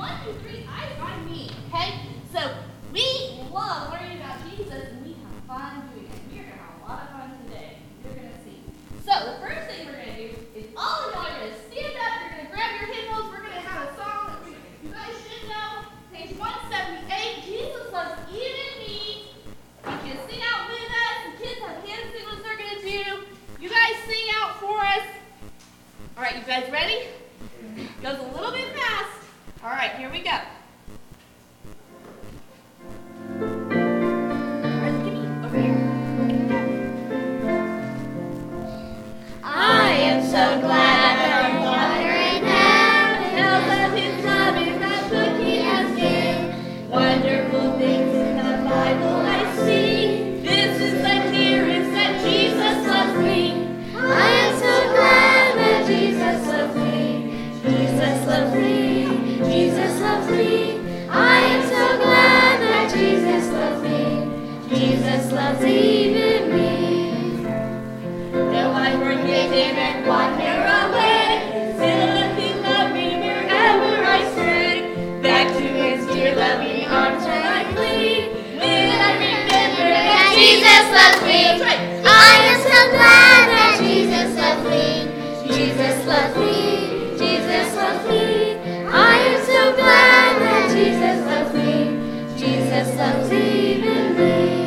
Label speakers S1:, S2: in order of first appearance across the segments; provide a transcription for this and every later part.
S1: 1, 2, 3, eyes on me, okay? So we love learning about Jesus, and we have fun doing it. We're going to have a lot of fun today. You're going to see. So the first thing we're going to do is all of y'all are going to stand up. You're going to grab your hymnals. We're going to have a song that you guys should know. Page 178, Jesus loves even me. You can sing out with us. The kids have hand signals they're going to do. You guys sing out for us. All right, you guys ready? Goes a little bit fast. All right, here we go.
S2: I am so glad that our Father in heaven tells of His love in that book He has given. Wonderful things in the Bible I see. This is the clearest that Jesus loves me. I am so glad that Jesus loves me. Jesus loves me. Jesus loves me. I am so glad that Jesus loves me. Jesus loves even me. Though I forget Him and wander away, still He loved me wherever I stray. Back to His dear loving arms where I flee. When I remember that Jesus loves me, I am so glad that Jesus loves me. Jesus loves me. Jesus loves me. I am so glad that Jesus loves me. Jesus loves even me.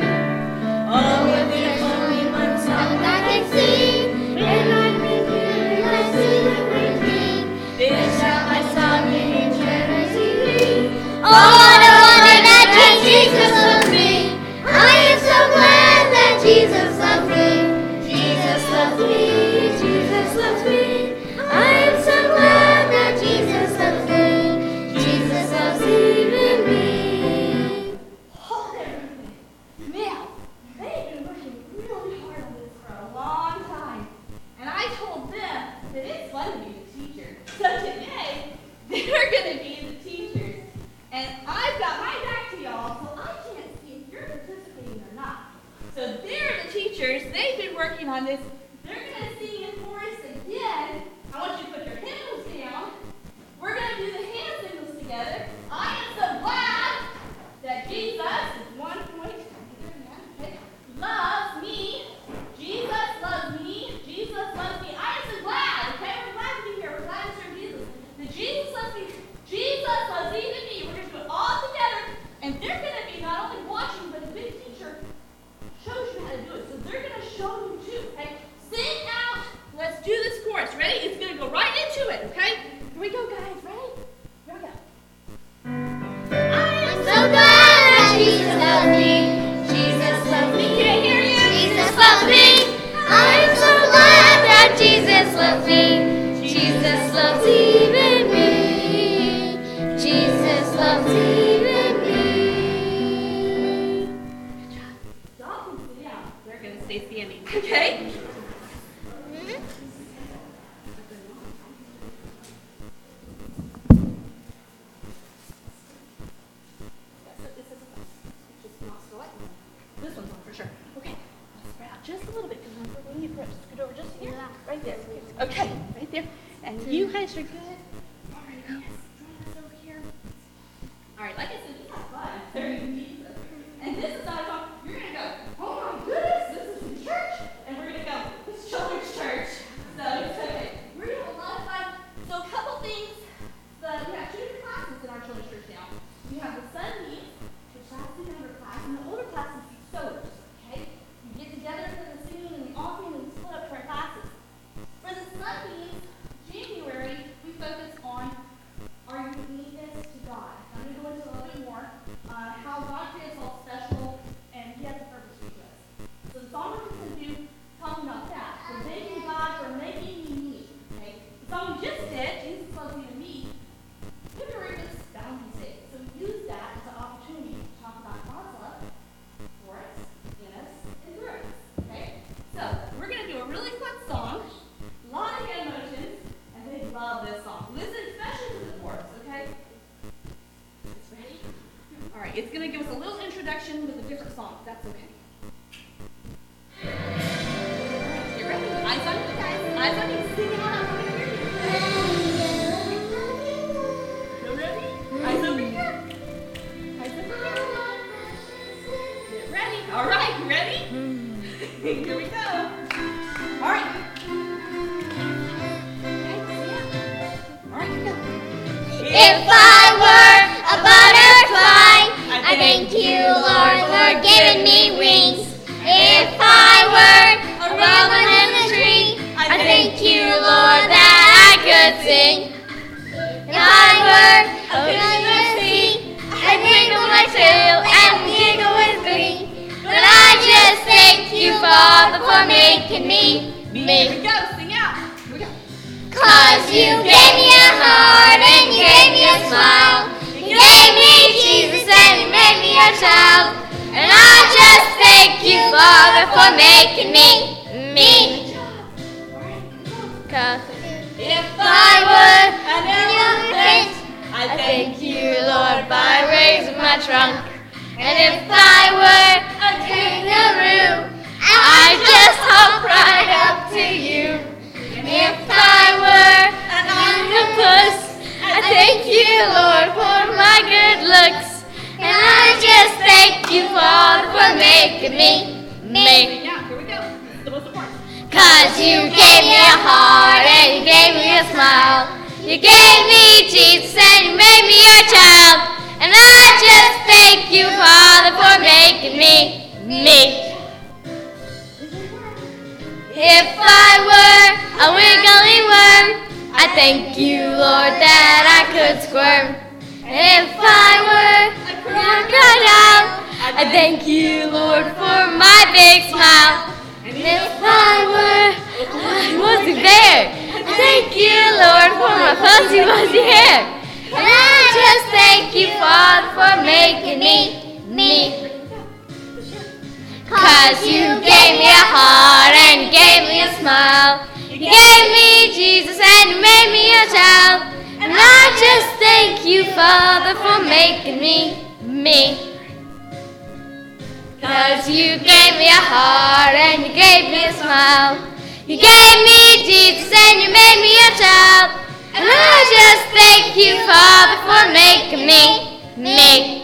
S2: Oh, if there's only one song I can sing, when I'm with you, I see the great King. This shall my song in eternity be. Oh, what a wonder that Jesus loves me. I am so glad that Jesus loves me. Jesus loves me. Jesus loves me. I am so glad that Jesus loves me. Jesus loves even me.
S1: Hold everything. Now, they've been working really hard on this for a long time. And I told them that it's fun to be the teacher. So today, they're going to be the teachers. And I've got my back to y'all, so I can't see if you're participating or not. So they're the teachers. They've been working on this. They're going to sing in chorus again. I want you to put your hymnals down. We're going to do the hand signals together. I am so glad that Jesus is 1 point. Okay. Loves me. Jesus loves me. Jesus loves me. I am so glad. Okay, we're glad to be here. We're glad to serve Jesus. That Jesus loves me. Jesus loves even me. We're going to do it all together. And they're going to be not only watching, but a big teacher shows you how to do it. So they're going to show you too. Okay? Sing out. Let's do this chorus. Ready? It's going to go right into it. Okay? Here we go, guys. Ready? Here we go.
S2: I am so glad that Jesus loves me. Jesus loves me.
S1: Can't hear you.
S2: Jesus loves me. I am so glad that Jesus loves me. Jesus loves even me. Jesus loves even me.
S1: Y'all can sit down. They're going to stay standing. Okay? This one's on for sure. Okay, let's spread out just a little bit because we're going to need to scoot over just here. Right there. Okay, right there. And you guys are good. All right, yes. Join us over here. All right, like I said, we have fun. Serving Jesus. And this is not a song. You're going to go, oh my goodness, this is the church. And we're going to go, this is children's church. So it's okay. We're going to have a lot of fun. So a couple things. We have 2 different classes in our children's church now. We have the Sunday, which that's the younger class, and the older class is sewers. Okay? You get together for the singing and the offering and split up to our classes. For the Sundays, January, we focus on our uniqueness to God. I'm going to go into a little bit more on how God creates all special and He has a purpose for us. So the song we're going to do talking about that. For thanking God for making me me. Okay? The song we just did, Jesus loves you and me, we have to read this boundary state. So we use that as an opportunity to talk about God's love for us, in us, and through us. Okay? So we're going to do a really fun song, a lot of hand motions, and they love this song. Listen especially to the chorus, okay? It's ready? All right, it's going to give us a little introduction with a different song. That's okay. All right, you ready? Eyes on you guys. Eyes on you. Sing it out. I'm going to hear you. You ready?
S2: making me,
S1: Here we
S2: me.
S1: go. Sing out. Here we go.
S2: 'Cause you gave me a heart and you gave me a smile. You gave me Jesus and you made me your child. And I just thank you, Father, for making me, me. 'Cause if I were an elephant, I thank you, Lord, by raising my trunk. And if I were a kangaroo, I just hop right up to you. And if I were an octopus, I thank you, Lord, for my good looks. And I just thank you, Father, for making me, me.
S1: Now, here we go. This is the most important.
S2: 'Cause you gave me a heart and you gave me a smile. You gave me Jesus and you made me your child. And I just thank you, Father, for making me, me. If I were a wiggly worm, I thank you, Lord, that I could squirm. And if I were a crocodile, I thank you, Lord, for my big smile. And if I wasn't there, I thank you, Lord, for my fuzzy, fuzzy hair. And I just thank you, Father, for making me, me. 'Cause you gave me a heart and you gave me a smile. You gave me Jesus and you made me a child. And I just thank you, Father, for making me, me. 'Cause you gave me a heart and you gave me a smile. You gave me Jesus and you made me a child. And I just thank you, Father, for making me, me.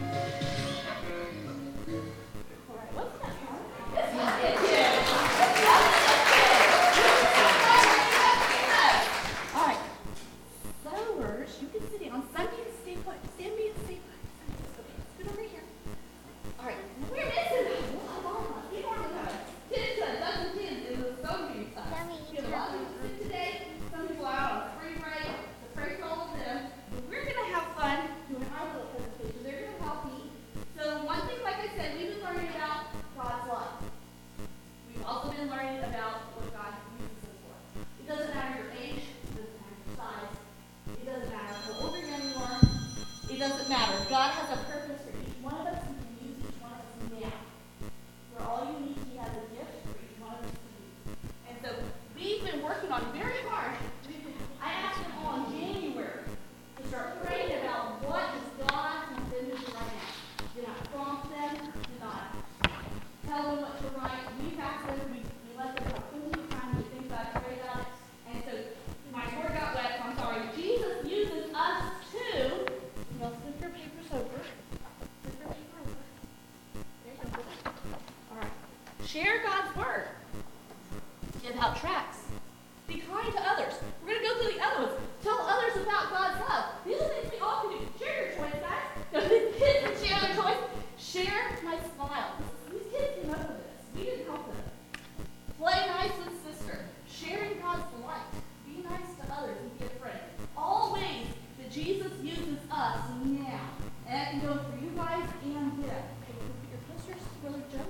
S1: All right. Sewers, you can sit down. Some can stay put. Stand me and stay put. Okay, scoot over here. All right. We're missing a lot. We don't have kids, a dozen kids in the sewing class. We have a lot of people sick today. Some people are out on spring break. So pray for all of them. But we're going to have fun doing our little presentation. They're going to help me. So one thing, like I said, we've been learning about God's love. We've also been learning about what God uses us for. It doesn't matter your age. It doesn't matter your size. It doesn't matter how old or young you are. It doesn't matter. God has a purpose for each one of us. He can use each one of us now. We're all unique. He has a gift for each one of us to use. And so we've been working on very hard. I asked them all in January to start praying about what is God wants them to do right now. Do not prompt them. Do not tell them what to write. We've asked them. We let them have plenty of time to think about it, pray about it. And so my word got wet. So I'm sorry. Jesus uses us too. Now flip your papers over. Flip your paper over. There you go. All right. Share God's word. Give out tracts. Be kind to others. We're going to go through the other ones. Tell others about God's love. These are things we all can do. Share your toys, guys. The kids can share their toys. Share my smile. These kids came up with this. We didn't help them. Play nice with sister. Sharing God's delight. Be nice to others and be a friend. All ways that Jesus uses us now. And that can go for you guys and them. Okay, put your posters, Brother Joe.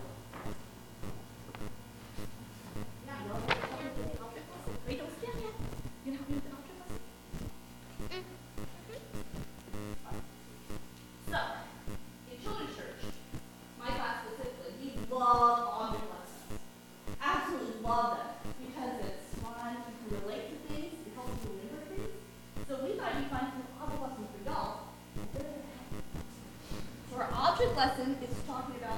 S1: Yeah, no, wait, don't stand yet. You gonna help me with the object lesson? So, in children's church, my class specifically, we love object lessons. Absolutely love them because it's fun, you can relate to things, it helps you remember things. So we thought it'd be fun to do object lessons for y'all. So our object lesson is talking about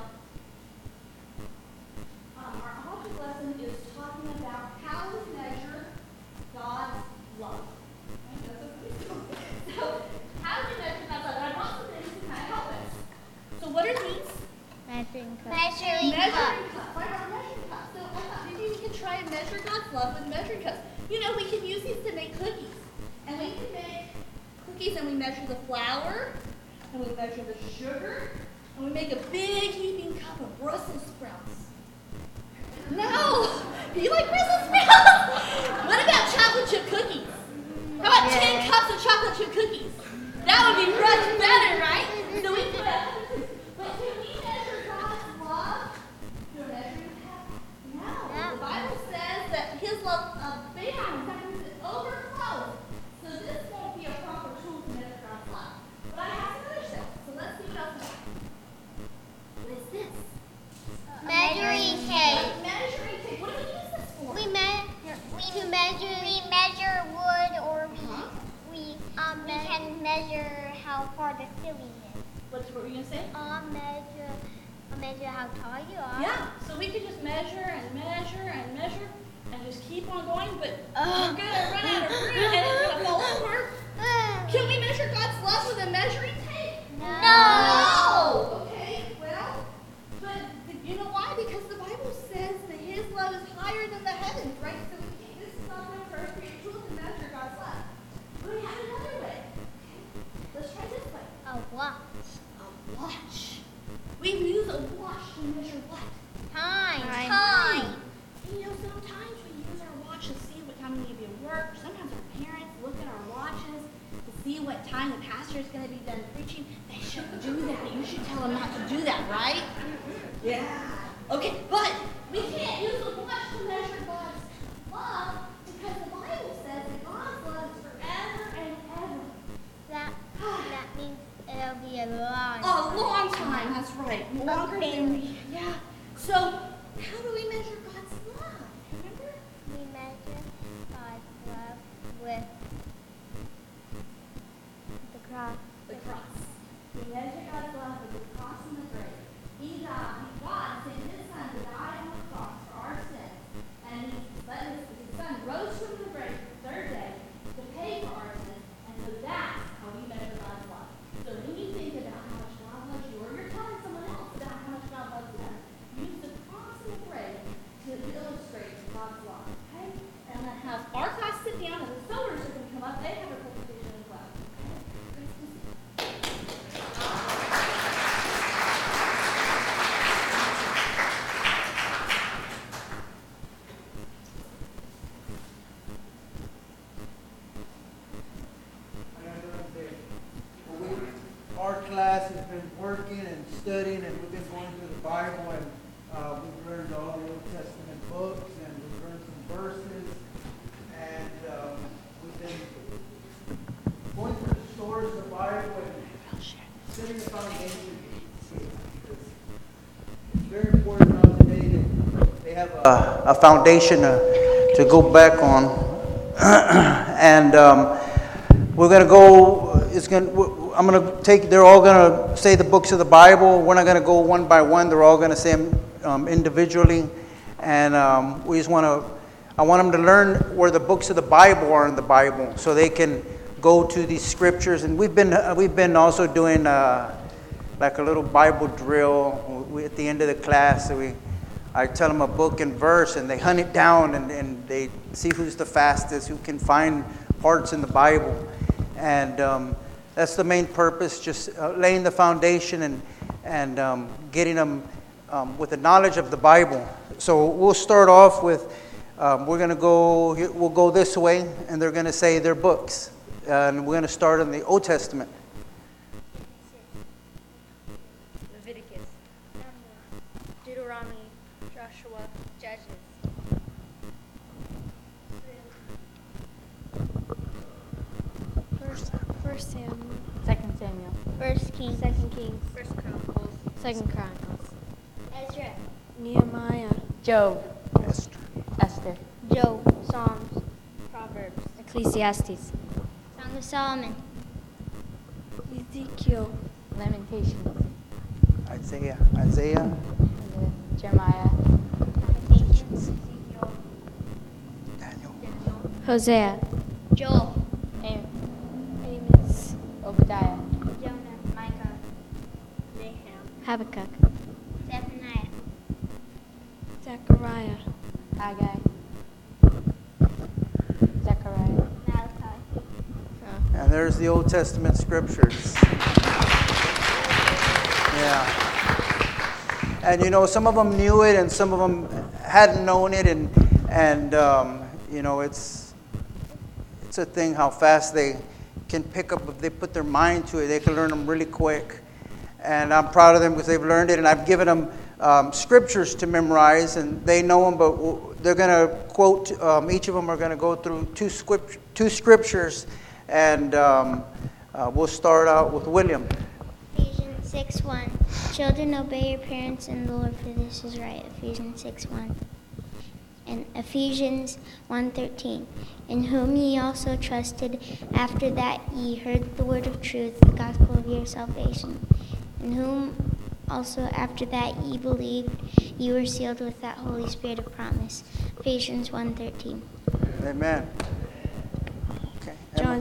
S1: how to measure God's love. Okay, so how do we measure God's love? And I brought some things to kind of help us. So what are these?
S2: Measuring cup.
S1: Measuring cups. Why not measuring cups? So I thought maybe we could try and measure God's love with measuring cups. You know, we can use these to make cookies. And we can make cookies and we measure the flour, and we measure the sugar, and we make a big heaping cup of Brussels sprouts. No! Do you like Brussels sprouts? What about chocolate chip cookies? How about 10 cups of chocolate chip cookies? That would be much better, right? So we put but can we measure God's love through a measuring cup? No. The Bible
S2: how far the ceiling is.
S1: What were you going to say?
S2: I'll measure how tall you are.
S1: Yeah, so we could just measure and measure and measure and just keep on going, but we're going to run out of room and it's going to fall over. Can we measure God's love with a measuring tape?
S2: No.
S1: Okay, well, but you know why? Because the Bible says that His love is higher than the heavens, right? So this is not my first great tool to measure God's love. But we have another way. Let's try this way.
S2: A watch.
S1: A watch. We use a watch to measure what?
S2: Time.
S1: You know, sometimes we use our watch to see what time we need to be at work. Sometimes our parents look at our watches to see what time the pastor is going to be done preaching. They shouldn't do that. You should tell them not to do that, right? Yeah. Okay, but we can't use a watch to measure God's love because the Bible says that God's love is forever and ever.
S2: That means it'll be a long
S1: A long time, that's right. Longer than we. Yeah. So, how do we measure God's love? Remember?
S2: We measure God's love with the cross.
S1: The cross. We measure God's love with the cross and the grave. God sent His Son to die on the cross for our sins, and His Son rose from the grave the third day to pay for our sins, and so that's how we measure God's love. So when you think about how much God loves you, or you're telling someone else about how much God loves them, use the cross and the grave to illustrate God's love. Okay? And then have our class sit down, and the sewers are going to come up. They have a presentation as well.
S3: Our class has been working and studying, and we've been going through the Bible, and we've learned all the Old Testament books, and we've learned some verses, and we've been going through the stories of the Bible and setting the foundation. It's very important now today that they have a foundation to go back on, and we're going to go. I'm going to take, they're all going to say the books of the Bible. We're not going to go one by one. They're all going to say them individually. And we just I want them to learn where the books of the Bible are in the Bible so they can go to these scriptures. And we've been also doing like a little Bible drill. At the end of the class, I tell them a book and verse, and they hunt it down, and they see who's the fastest, who can find parts in the Bible. And that's the main purpose, just laying the foundation and getting them with the knowledge of the Bible. So we'll start off with, we'll go this way, and they're going to say their books. And we're going to start in the Old Testament.
S2: Leviticus, Deuteronomy, Joshua, Judges.
S4: First Samuel,
S5: Second Samuel,
S2: First Kings,
S4: Second Kings,
S2: First Chronicles,
S4: Second Chronicles,
S2: Ezra,
S4: Nehemiah,
S5: Job,
S3: Esther.
S5: Esther,
S2: Job, Psalms,
S4: Proverbs, Ecclesiastes,
S2: Song of Solomon,
S4: Ezekiel,
S5: Lamentations,
S3: Isaiah.
S5: and Jeremiah,
S2: Lamentations, Ezekiel,
S3: Daniel.
S4: Hosea,
S2: Joel,
S4: Amos,
S5: Obadiah,
S2: Jonah, Micah, Nahum,
S4: Habakkuk,
S2: Zephaniah,
S4: Zechariah,
S5: Haggai, Zechariah,
S2: Malachi.
S3: And there's the Old Testament scriptures. Yeah. And you know, some of them knew it, and some of them hadn't known it, and you know, it's a thing how fast they can pick up. If they put their mind to it, they can learn them really quick. And I'm proud of them because they've learned it, and I've given them scriptures to memorize, and they know them, but they're going to quote, each of them are going to go through two scriptures, and we'll start out with William.
S2: Ephesians 6:1. Children, obey your parents in the Lord, for this is right. Ephesians 6:1. And Ephesians 1:13, in whom ye also trusted, after that ye heard the word of truth, the gospel of your salvation, in whom also after that ye believed, ye were sealed with that Holy Spirit of promise. Ephesians 1:13.
S3: Amen. Okay.
S4: John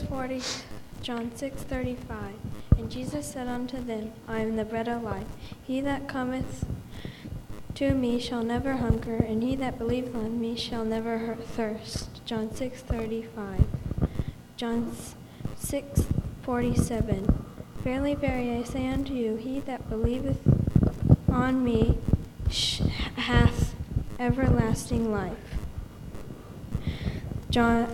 S4: 6:35. And Jesus said unto them, I am the bread of life. He that cometh to me shall never hunger, and he that believeth on me shall never thirst. John 6:35. John 6:47. Verily, verily, I say unto you, he that believeth on me hath everlasting life. John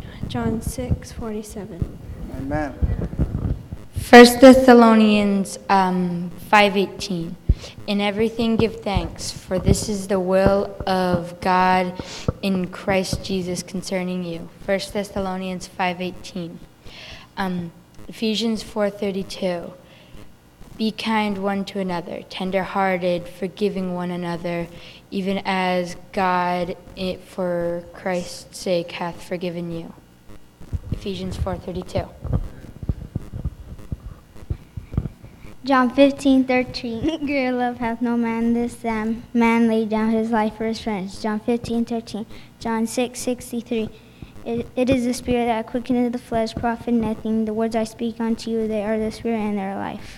S4: 6:47.
S3: Amen.
S5: 1 Thessalonians 5:18. In everything give thanks, for this is the will of God in Christ Jesus concerning you. 1 Thessalonians 5:18. Ephesians 4:32. Be kind one to another, tender-hearted, forgiving one another, even as God, for Christ's sake, hath forgiven you. Ephesians 4:32.
S6: John 15:13. Greater love hath no man this than man laid down his life for his friends. John 15:13. John 6:63. It is the spirit that quickeneth the flesh, profit nothing. The words I speak unto you, they are the spirit and their life.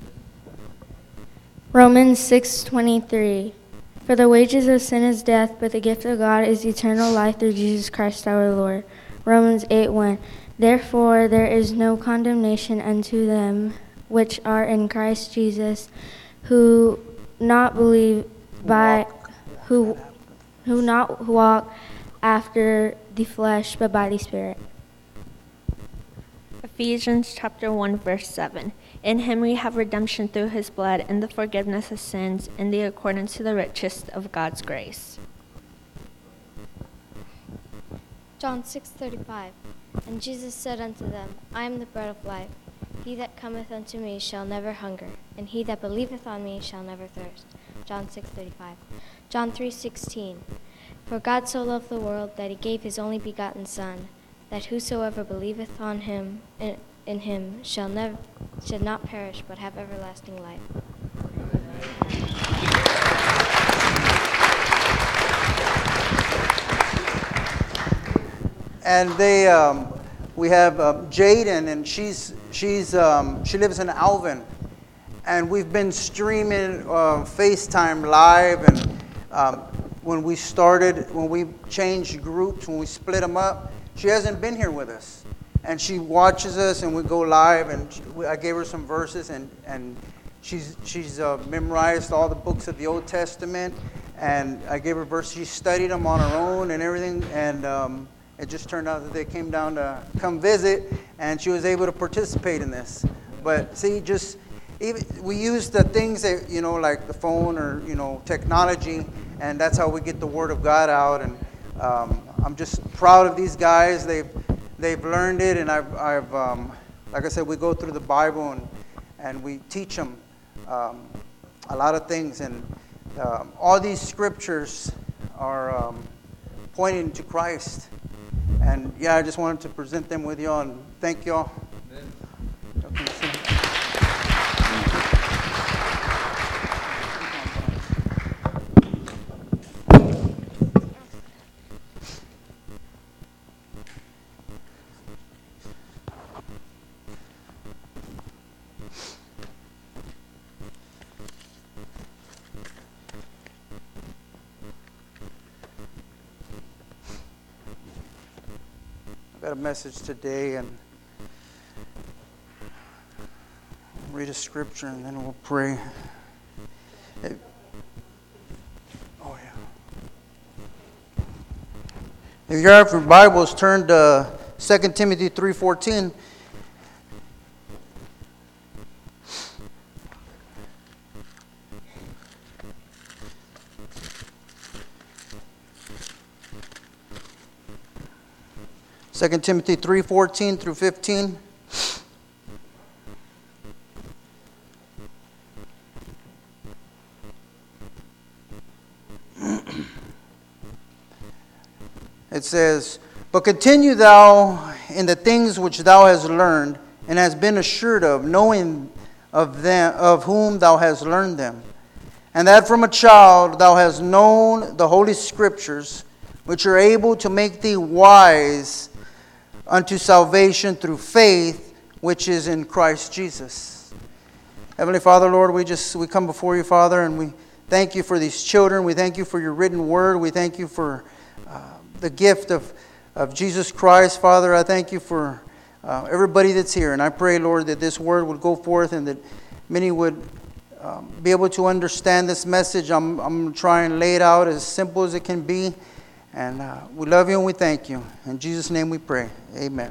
S7: Romans 6:23. For the wages of sin is death, but the gift of God is eternal life through Jesus Christ our Lord. Romans 8:1. Therefore there is no condemnation unto them which are in Christ Jesus, who not walk after the flesh, but by the Spirit.
S8: Ephesians chapter 1, verse 7. In him we have redemption through his blood, and the forgiveness of sins, in the accordance to the riches of God's grace.
S4: John 6:35. And Jesus said unto them, I am the bread of life. He that cometh unto me shall never hunger, and he that believeth on me shall never thirst. John 6:35. John 3:16. For God so loved the world that he gave his only begotten Son, that whosoever believeth on him in him should not perish, but have everlasting life.
S3: And we have Jaden, and she lives in Alvin, and we've been streaming FaceTime live. And when we changed groups, when we split them up, she hasn't been here with us, and she watches us, and we go live. And I gave her some verses, and she's memorized all the books of the Old Testament, and I gave her verses. She studied them on her own and everything, and it just turned out that they came down to come visit, and she was able to participate in this. But see, we use the things that, like the phone or, technology, and that's how we get the Word of God out. And I'm just proud of these guys. They've learned it, and I've like I said, we go through the Bible, and we teach them a lot of things. And all these scriptures are pointing to Christ. And yeah, I just wanted to present them with y'all, and thank y'all. Got a message today, and read a scripture, and then we'll pray. If you have your Bibles, turn to 2 Timothy 3:14. Second Timothy 3:14 through 15. It says, "But continue thou in the things which thou hast learned, and hast been assured of, knowing of them of whom thou hast learned them, and that from a child thou hast known the holy Scriptures, which are able to make thee wise unto salvation through faith, which is in Christ Jesus." Heavenly Father, Lord, we come before you, Father, and we thank you for these children. We thank you for your written word. We thank you for the gift of Jesus Christ, Father. I thank you for everybody that's here. And I pray, Lord, that this word would go forth and that many would be able to understand this message. I'm going to try and lay it out as simple as it can be. And we love you and we thank you. In Jesus' name we pray. Amen.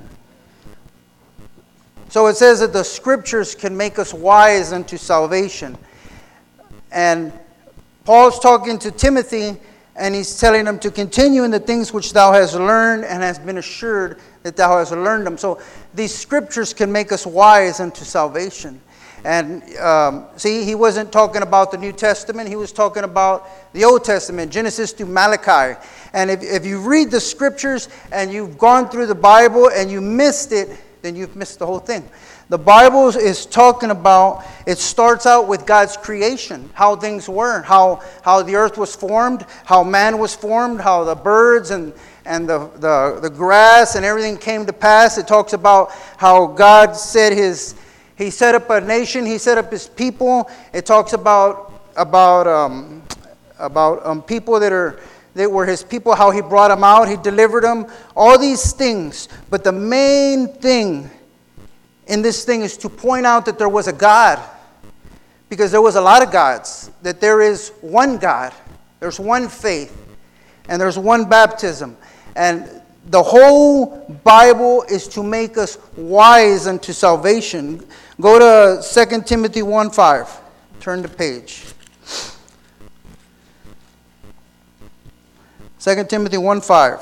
S3: So it says that the Scriptures can make us wise unto salvation. And Paul's talking to Timothy, and he's telling him to continue in the things which thou hast learned and hast been assured that thou hast learned them. So these Scriptures can make us wise unto salvation. And see, he wasn't talking about the New Testament. He was talking about the Old Testament, Genesis to Malachi. And if you read the Scriptures and you've gone through the Bible and you missed it, then you've missed the whole thing. The Bible is talking about, it starts out with God's creation, how things were, how the earth was formed, how man was formed, how the birds and the grass and everything came to pass. It talks about how God said He set up a nation, He set up His people. It talks about people that were His people, how He brought them out, He delivered them, all these things. But the main thing in this thing is to point out that there was a God. Because there was a lot of gods. That there is one God. There's one faith. And there's one baptism. And the whole Bible is to make us wise unto salvation. Go to 2 Timothy 1:5. Turn the page. 2 Timothy 1:5.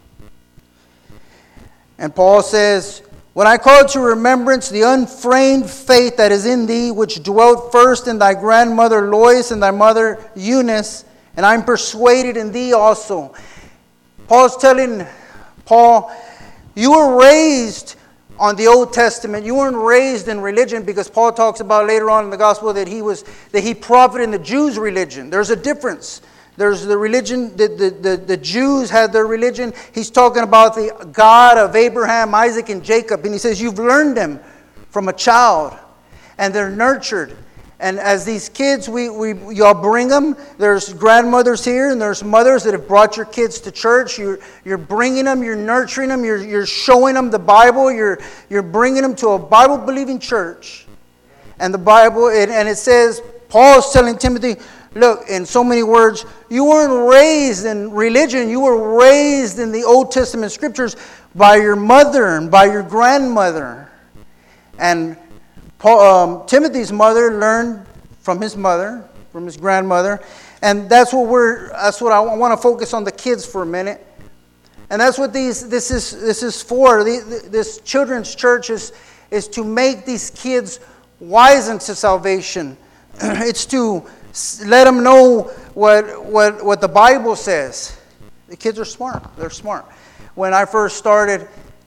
S3: And Paul says, "When I call to remembrance the unfeigned faith that is in thee, which dwelt first in thy grandmother Lois and thy mother Eunice, and I'm persuaded in thee also." Paul's telling Paul, you were raised on the Old Testament. You weren't raised in religion, because Paul talks about later on in the gospel that he profited in the Jews' religion. There's a difference. There's the religion, the Jews had their religion. He's talking about the God of Abraham, Isaac, and Jacob. And he says, you've learned them from a child. And they're nurtured. And as these kids, y'all bring them. There's grandmothers here, and there's mothers that have brought your kids to church. You're bringing them, you're nurturing them, you're showing them the Bible. You're bringing them to a Bible-believing church. And the Bible, and it says, Paul's telling Timothy, look, in so many words, you weren't raised in religion. You were raised in the Old Testament Scriptures by your mother and by your grandmother. And Timothy's mother learned from his mother, from his grandmother. And that's what I want to focus on, the kids for a minute. And that's what this is for. This children's church is to make these kids wise unto salvation. It's to let them know what the Bible says. The kids are smart. They're smart. When I first started,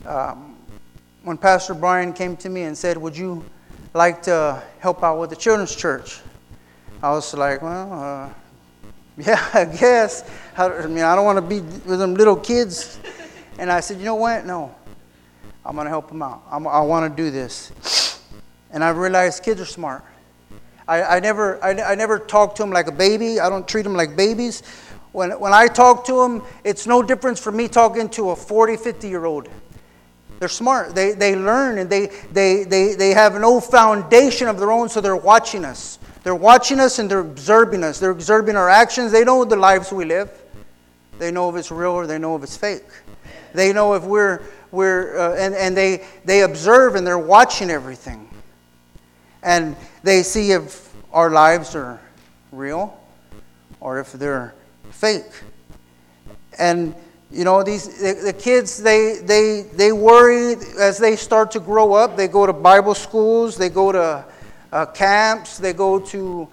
S3: when Pastor Brian came to me and said, would you like to help out with the children's church? I was like, well, yeah, I guess. I don't want to be with them little kids. And I said, you know what? No, I'm going to help them out. I want to do this. And I realized kids are smart. I never talk to them like a baby. I don't treat them like babies. When I talk to them, it's no difference from me talking to a 40, 50-year-old. They're smart. They learn, and they have no foundation of their own, so they're watching us. They're watching us and they're observing us. They're observing our actions. They know the lives we live. They know if it's real or they know if it's fake. They know if and they observe and they're watching everything. And they see if our lives are real or if they're fake. And you know, the kids, they worry as they start to grow up. They go to Bible schools, they go to camps, they go to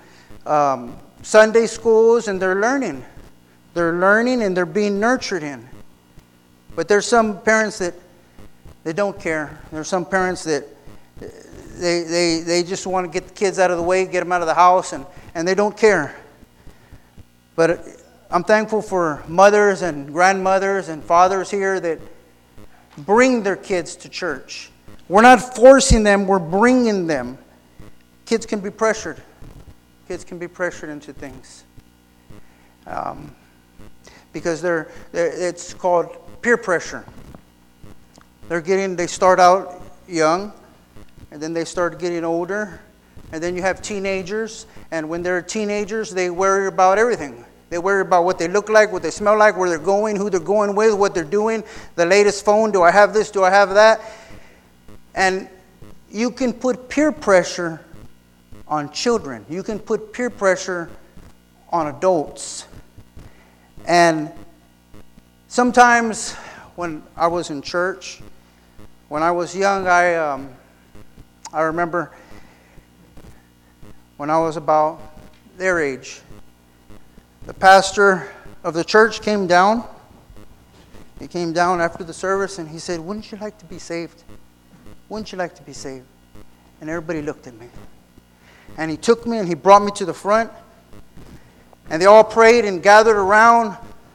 S3: Sunday schools, and they're learning. They're learning and they're being nurtured in. But there's some parents that they don't care. There's some parents that they just want to get the kids out of the way, get them out of the house, and they don't care. But I'm thankful for mothers and grandmothers and fathers here that bring their kids to church. We're not forcing them, we're bringing them. Kids can be pressured. Kids can be pressured into things. Because it's called peer pressure. They start out young, and then they start getting older, and then you have teenagers, and when they're teenagers, they worry about everything. They worry about what they look like, what they smell like, where they're going, who they're going with, what they're doing, the latest phone, do I have this, do I have that? And you can put peer pressure on children. You can put peer pressure on adults. And sometimes when I was in church, when I was young, I remember when I was about their age, the pastor of the church came down. He came down after the service and he said, "Wouldn't you like to be saved? Wouldn't you like to be saved?" And everybody looked at me. And he took me and he brought me to the front. And they all prayed and gathered around.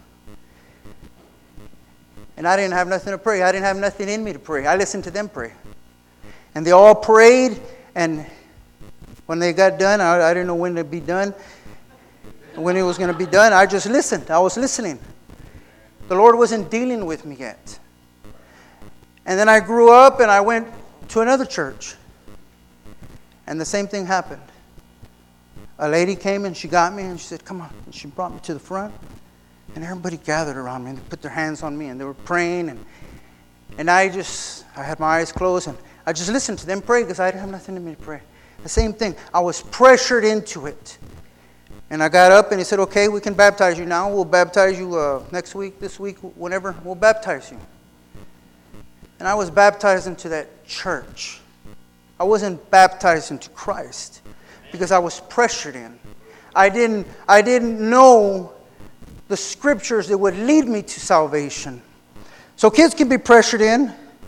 S3: And I didn't have nothing to pray. I didn't have nothing in me to pray. I listened to them pray. And they all prayed. And when they got done, I didn't know when it'd be done. When it was going to be done, I just listened. I was listening. The Lord wasn't dealing with me yet. And then I grew up and I went to another church. And the same thing happened. A lady came and she got me and she said, "Come on." And she brought me to the front. And everybody gathered around me and they put their hands on me and they were praying. And I had my eyes closed and I just listened to them pray because I didn't have nothing in me to pray. The same thing. I was pressured into it. And I got up and he said, "Okay, we can baptize you now. We'll baptize you next week, this week, whenever. We'll baptize you." And I was baptized into that church. I wasn't baptized into Christ because I was pressured in. I didn't know the scriptures that would lead me to salvation. So kids can be pressured in.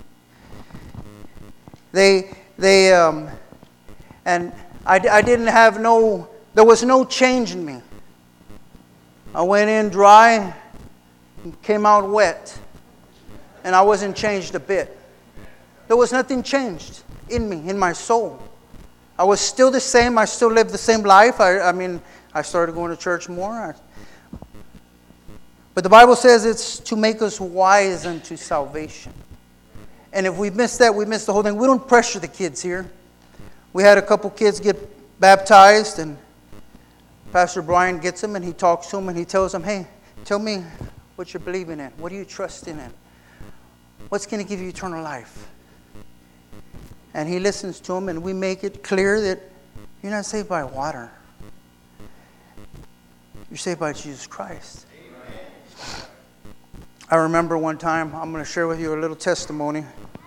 S3: And I didn't have there was no change in me. I went in dry and came out wet. And I wasn't changed a bit. There was nothing changed in me, in my soul. I was still the same. I still lived the same life. I started going to church more. But the Bible says it's to make us wise unto salvation. And if we miss that, we miss the whole thing. We don't pressure the kids here. We had a couple kids get baptized, and Pastor Brian gets them, and he talks to them, and he tells them, "Hey, tell me what you're believing in. What are you trusting in? What's going to give you eternal life?" And he listens to them, and we make it clear that you're not saved by water. You're saved by Jesus Christ. Amen. I remember one time, I'm going to share with you a little testimony.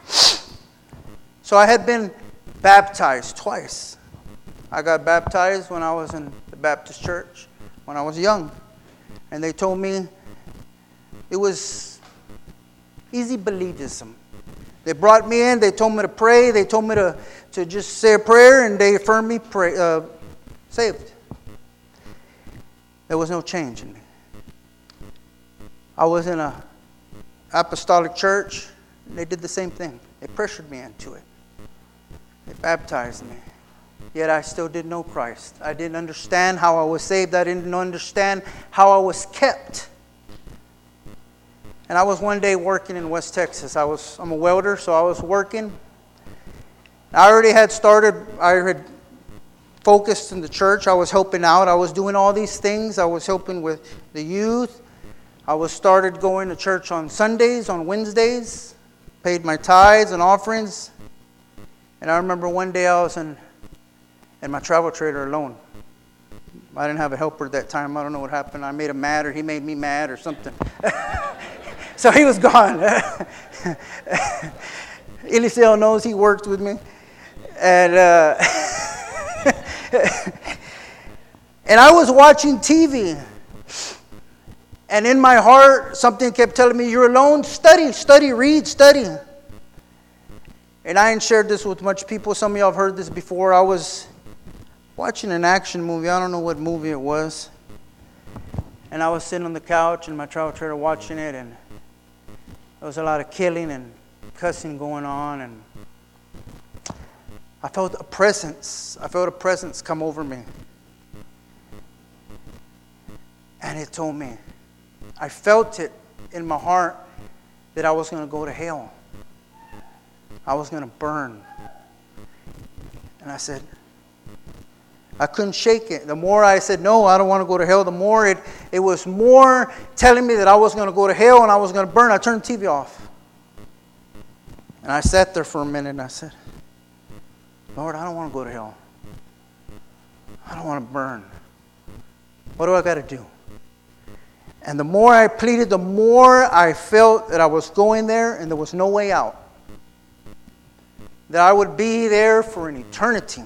S3: So I had been baptized twice. I got baptized when I was in the Baptist church, when I was young. And they told me it was easy believism. They brought me in, they told me to pray, they told me to just say a prayer, and they affirmed me saved. There was no change in me. I was in an apostolic church, and they did the same thing. They pressured me into it. They baptized me. Yet I still didn't know Christ. I didn't understand how I was saved. I didn't understand how I was kept. And I was one day working in West Texas. I'm a welder, so I was working. I already had focused in the church. I was helping out. I was doing all these things. I was helping with the youth. I started going to church on Sundays, on Wednesdays. Paid my tithes and offerings. And I remember one day I was in my travel trailer alone. I didn't have a helper at that time. I don't know what happened. I made him mad, or he made me mad, or something. So he was gone. Eliseo knows he worked with me. And and I was watching TV. And in my heart, something kept telling me, you're alone, study, read, study. And I ain't shared this with much people. Some of y'all have heard this before. I was watching an action movie. I don't know what movie it was. And I was sitting on the couch in my travel trailer watching it, and there was a lot of killing and cussing going on, and I felt a presence. I felt a presence come over me. And it told me, I felt it in my heart that I was going to go to hell. I was going to burn. And I said, I couldn't shake it. The more I said, no, I don't want to go to hell, the more it was more telling me that I was going to go to hell and I was going to burn. I turned the TV off. And I sat there for a minute and I said, Lord, I don't want to go to hell. I don't want to burn. What do I got to do? And the more I pleaded, the more I felt that I was going there and there was no way out. That I would be there for an eternity.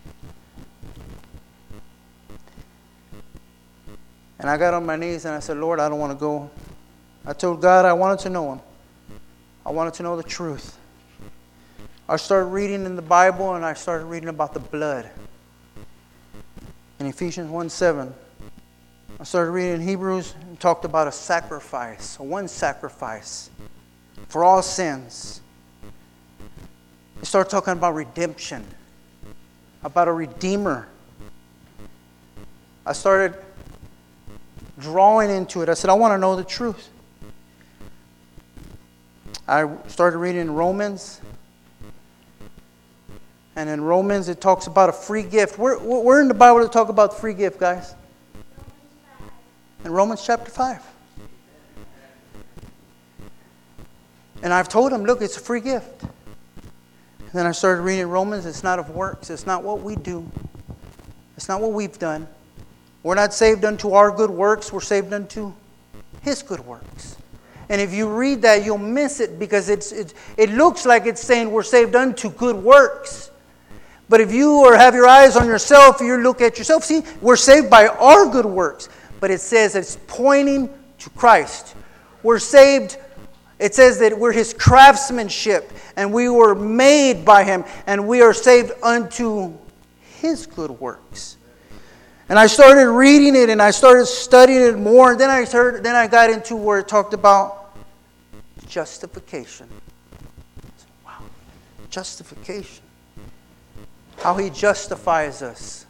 S3: And I got on my knees and I said, Lord, I don't want to go. I told God I wanted to know Him. I wanted to know the truth. I started reading in the Bible and I started reading about the blood. In Ephesians 1:7. I started reading in Hebrews and talked about a sacrifice, one sacrifice for all sins. I started talking about redemption, about a redeemer. I started drawing into it. I said, I want to know the truth. I started reading in Romans. And in Romans it talks about a free gift. Where in the Bible to talk about free gift, guys? In Romans chapter 5. And I've told him, look, it's a free gift. And then I started reading Romans. It's not of works. It's not what we do. It's not what we've done. We're not saved unto our good works. We're saved unto His good works. And if you read that, you'll miss it because it looks like it's saying we're saved unto good works. But if you have your eyes on yourself, you look at yourself, see, we're saved by our good works. But it says it's pointing to Christ. We're saved, it says that we're His craftsmanship and we were made by Him and we are saved unto His good works. And I started reading it and I started studying it more. And then I got into where it talked about justification. Wow, justification. How He justifies us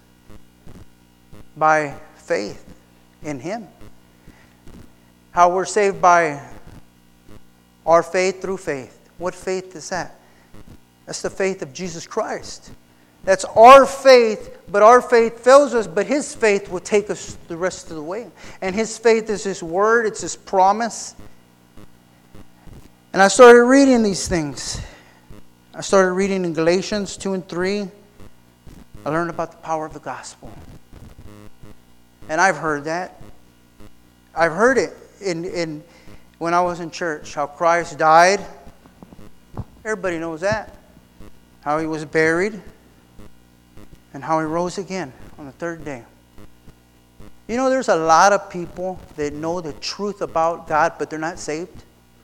S3: by faith in Him. How we're saved by our faith through faith. What faith is that? That's the faith of Jesus Christ. That's our faith, but our faith fails us, but His faith will take us the rest of the way. And His faith is His word, it's His promise. And I started reading these things. I started reading in Galatians 2 and 3. I learned about the power of the gospel. And I've heard that. I've heard it in when I was in church, how Christ died. Everybody knows that. How He was buried. And how He rose again on the third day. You know, there's a lot of people that know the truth about God, but they're not saved.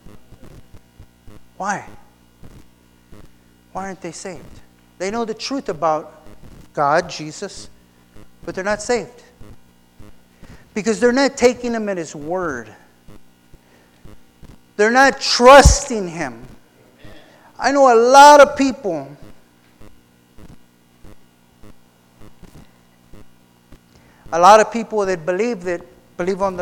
S3: Why? Why aren't they saved? They know the truth about God, Jesus, but they're not saved. Because they're not taking Him at His word. They're not trusting Him. I know a lot of people that believe on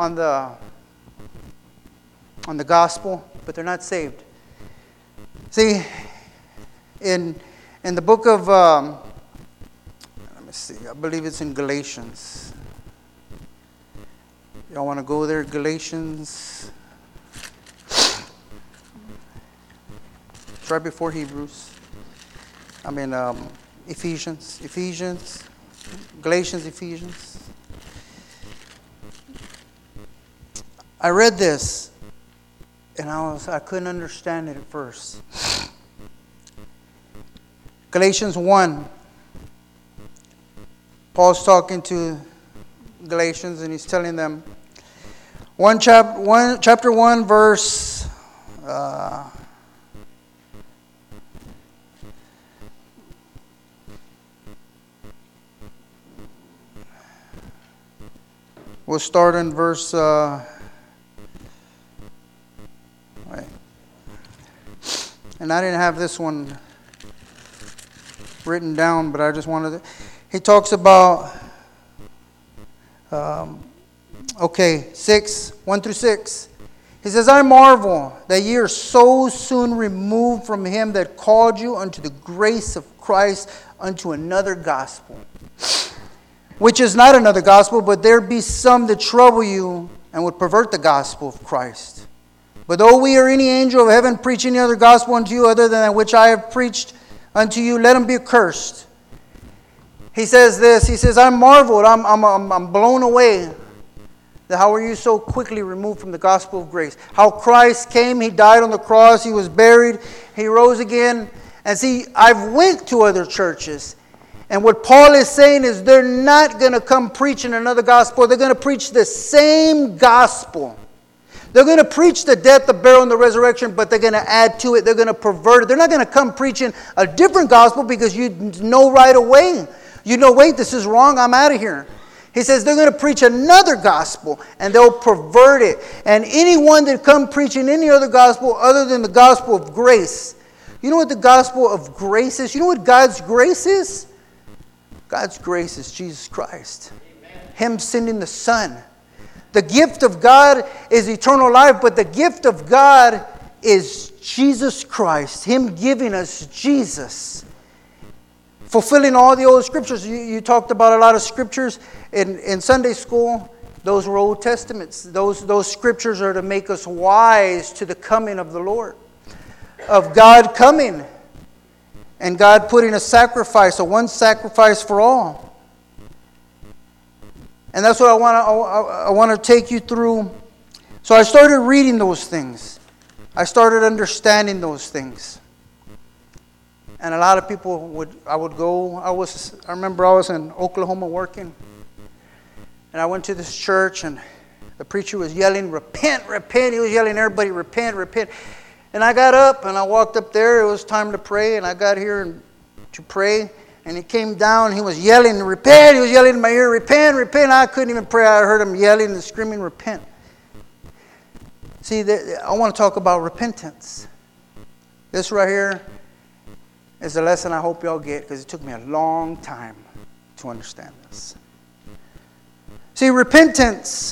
S3: the gospel, but they're not saved. See, in the book of let me see, I believe it's in Galatians. Y'all want to go there? Galatians. It's right before Hebrews. Ephesians. Galatians, Ephesians. I read this and I couldn't understand it at first. Galatians 1. Paul's talking to Galatians and he's telling them, chapter 1, verse... we'll start in verse... wait. And I didn't have this one written down, but I just wanted to... He talks about... 6, 1 through 6. He says, I marvel that ye are so soon removed from him that called you unto the grace of Christ unto another gospel, which is not another gospel, but there be some that trouble you and would pervert the gospel of Christ. But though we or any angel of heaven preach any other gospel unto you other than that which I have preached unto you, let him be accursed. He says this, he says, I marveled, I'm blown away that how are you so quickly removed from the gospel of grace? How Christ came, he died on the cross, he was buried, he rose again. And see, I've went to other churches. And what Paul is saying is they're not going to come preaching another gospel. They're going to preach the same gospel. They're going to preach the death, the burial, and the resurrection, but they're going to add to it. They're going to pervert it. They're not going to come preaching a different gospel because you know right away. You know, wait, this is wrong. I'm out of here. He says they're going to preach another gospel and they'll pervert it. And anyone that come preaching any other gospel other than the gospel of grace. You know what the gospel of grace is? You know what God's grace is? God's grace is Jesus Christ. Amen. Him sending the Son. The gift of God is eternal life, but the gift of God is Jesus Christ. Him giving us Jesus. Fulfilling all the old scriptures. You talked about a lot of scriptures in Sunday school. Those were Old Testaments. Those scriptures are to make us wise to the coming of the Lord. Of God coming. And God putting a sacrifice, a one sacrifice for all. And that's what I want to take you through. So I started reading those things. I started understanding those things. And a lot of people I remember I was in Oklahoma working. And I went to this church and the preacher was yelling, repent, repent. He was yelling, everybody, repent, repent. And I got up and I walked up there. It was time to pray. And I got here to pray. And he came down. He was yelling, repent. He was yelling in my ear, repent, repent. I couldn't even pray. I heard him yelling and screaming, repent. See, I want to talk about repentance. This right here is a lesson I hope y'all get because it took me a long time to understand this. See, repentance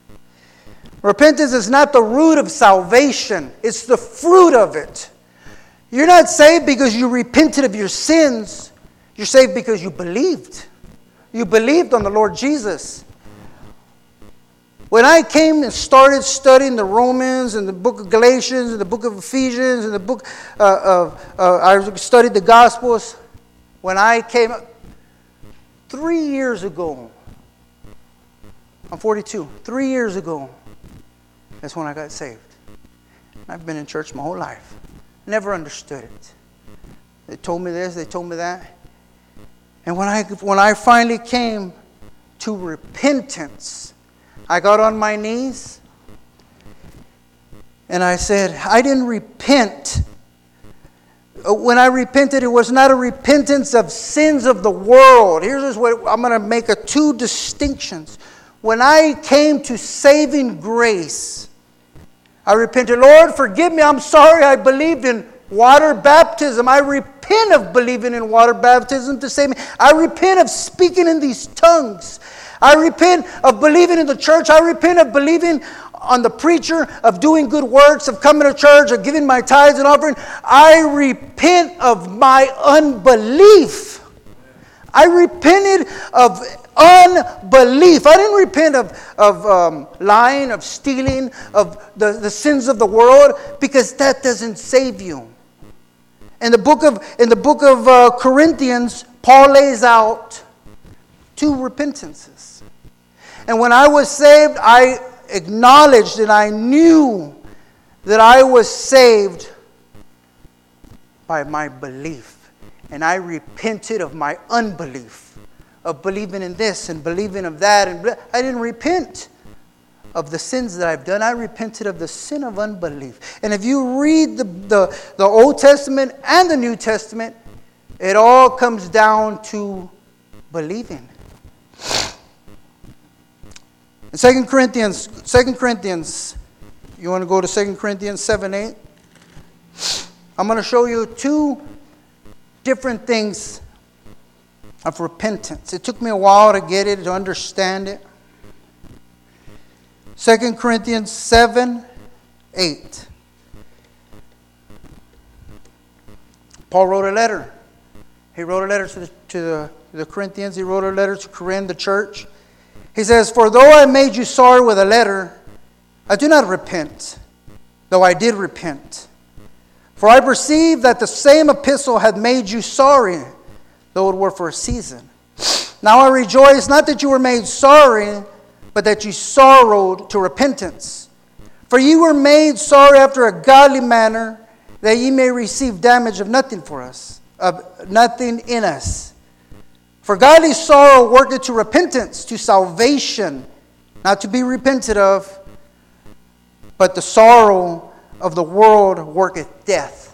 S3: is not the root of salvation. It's the fruit of it. You're not saved because you repented of your sins. You're saved because you believed. You believed on the Lord Jesus. When I came and started studying the Romans and the book of Galatians and the book of Ephesians and the book I studied the Gospels. When I came 3 years ago, I'm 42. 3 years ago, that's when I got saved. I've been in church my whole life. Never understood it. They told me this, they told me that. And when I finally came to repentance, I got on my knees and I said, I didn't repent. When I repented, it was not a repentance of sins of the world. Here's what I'm going to make two distinctions. When I came to saving grace, I repented, Lord, forgive me. I'm sorry I believed in water baptism. I repent of believing in water baptism to save me. I repent of speaking in these tongues. I repent of believing in the church. I repent of believing on the preacher, of doing good works, of coming to church, of giving my tithes and offering. I repent of my unbelief. I repented of unbelief. I didn't repent of lying, of stealing, of the sins of the world, because that doesn't save you. In the book of Corinthians, Paul lays out 2 repentances. And when I was saved, I acknowledged and I knew that I was saved by my belief. And I repented of my unbelief, of believing in this and believing of that. And I didn't repent of the sins that I've done. I repented of the sin of unbelief. And if you read the Old Testament and the New Testament, it all comes down to believing. In 2 Corinthians, you want to go to 2 Corinthians 7:8? I'm going to show you two different things of repentance. It took me a while to get it, to understand it. 2 Corinthians 7:8. Paul wrote a letter. He wrote a letter to the Corinthians. He wrote a letter to Corinth, the church. He says, "For though I made you sorry with a letter, I do not repent, though I did repent. For I perceive that the same epistle had made you sorry, though it were for a season. Now I rejoice, not that you were made sorry, but that you sorrowed to repentance. For ye were made sorry after a godly manner, that ye may receive damage of nothing for us, of nothing in us. For godly sorrow worketh to repentance, to salvation, not to be repented of, but the sorrow of the world worketh death."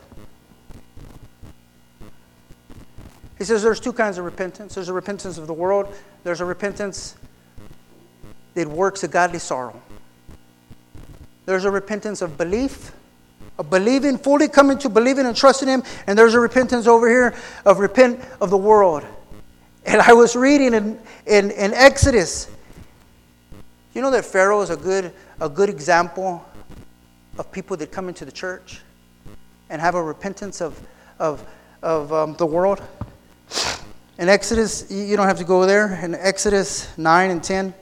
S3: He says there's two kinds of repentance. There's a repentance of the world. There's a repentance that works a godly sorrow. There's a repentance of belief, of believing, fully coming to believing and trusting Him. And there's a repentance over here of repent of the world. And I was reading in Exodus. You know that Pharaoh is a good example of people that come into the church and have a repentance of the world. In Exodus, you don't have to go there. In Exodus 9 and 10,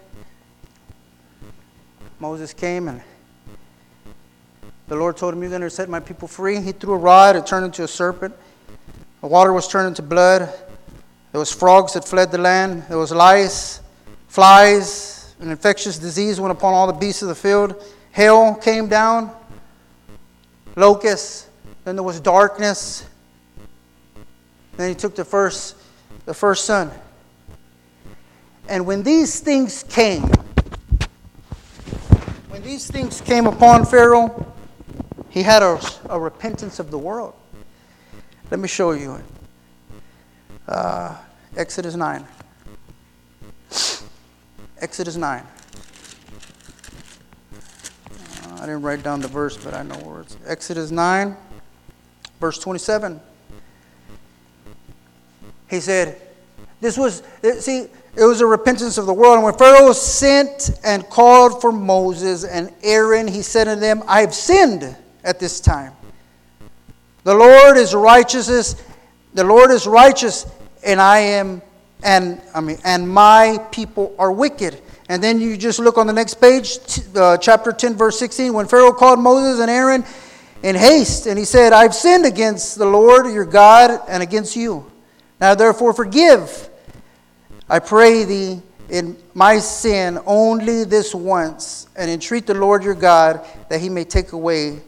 S3: Moses came and the Lord told him, "You're going to set my people free." He threw a rod, it turned into a serpent. The water was turned into blood. There was frogs that fled the land. There was lice, flies, an infectious disease went upon all the beasts of the field. Hail came down, locusts. Then there was darkness. Then He took the first son. And when these things came upon Pharaoh, he had a repentance of the world. Let me show you it. Exodus 9. Exodus 9. I didn't write down the verse, but I know where it's. Exodus 9, verse 27. He said, it was a repentance of the world. And when Pharaoh sent and called for Moses and Aaron, he said to them, "I have sinned at this time. The Lord is righteous, and my people are wicked." And then you just look on the next page, chapter 10, verse 16. When Pharaoh called Moses and Aaron in haste, and he said, "I've sinned against the Lord your God and against you. Now therefore forgive, I pray thee, in my sin only this once, and entreat the Lord your God that He may take away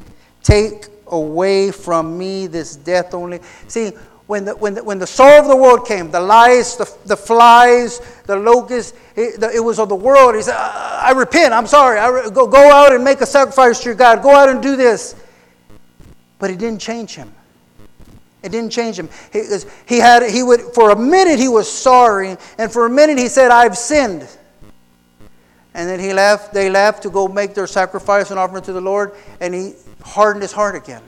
S3: from me this death only." See, when the sorrow of the world came, the lice, the flies, the locusts, it was of the world. He said, "I repent. I'm sorry. Go out and make a sacrifice to your God. Go out and do this." But it didn't change him. It didn't change him. For a minute he was sorry, and for a minute he said, "I've sinned." And then they left to go make their sacrifice and offering to the Lord, and he hardened his heart again.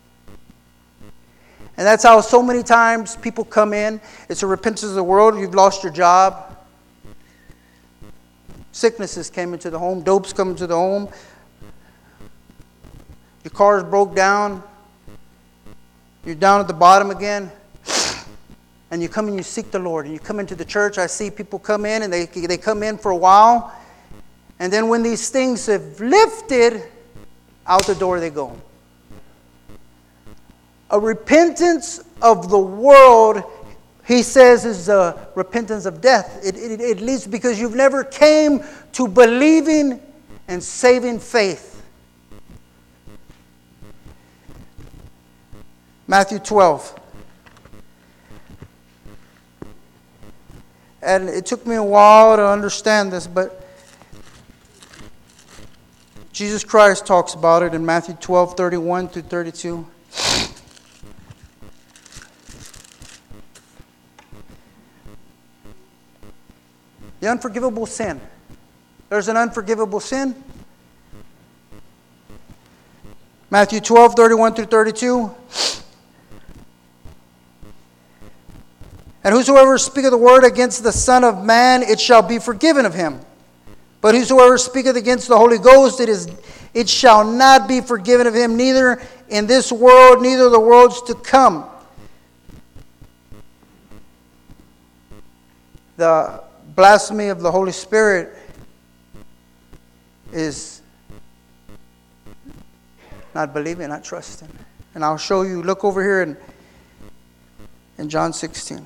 S3: And that's how so many times people come in. It's a repentance of the world. You've lost your job. Sicknesses came into the home. Dopes come into the home. Your car's broke down. You're down at the bottom again. And you come and you seek the Lord. And you come into the church. I see people come in and they come in for a while. And then when these things have lifted, out the door they go. A repentance of the world, he says, is a repentance of death. It leads because you've never came to believing and saving faith. Matthew 12. And it took me a while to understand this, but Jesus Christ talks about it in Matthew 12:31 through 32. The unforgivable sin. There's an unforgivable sin. Matthew 12:31 through 32. And whosoever speaketh the word against the Son of Man, it shall be forgiven of him. But whosoever speaketh against the Holy Ghost, it shall not be forgiven of him, neither in this world, neither the worlds to come. The blasphemy of the Holy Spirit is not believing, not trusting. And I'll show you, look over here in John 16.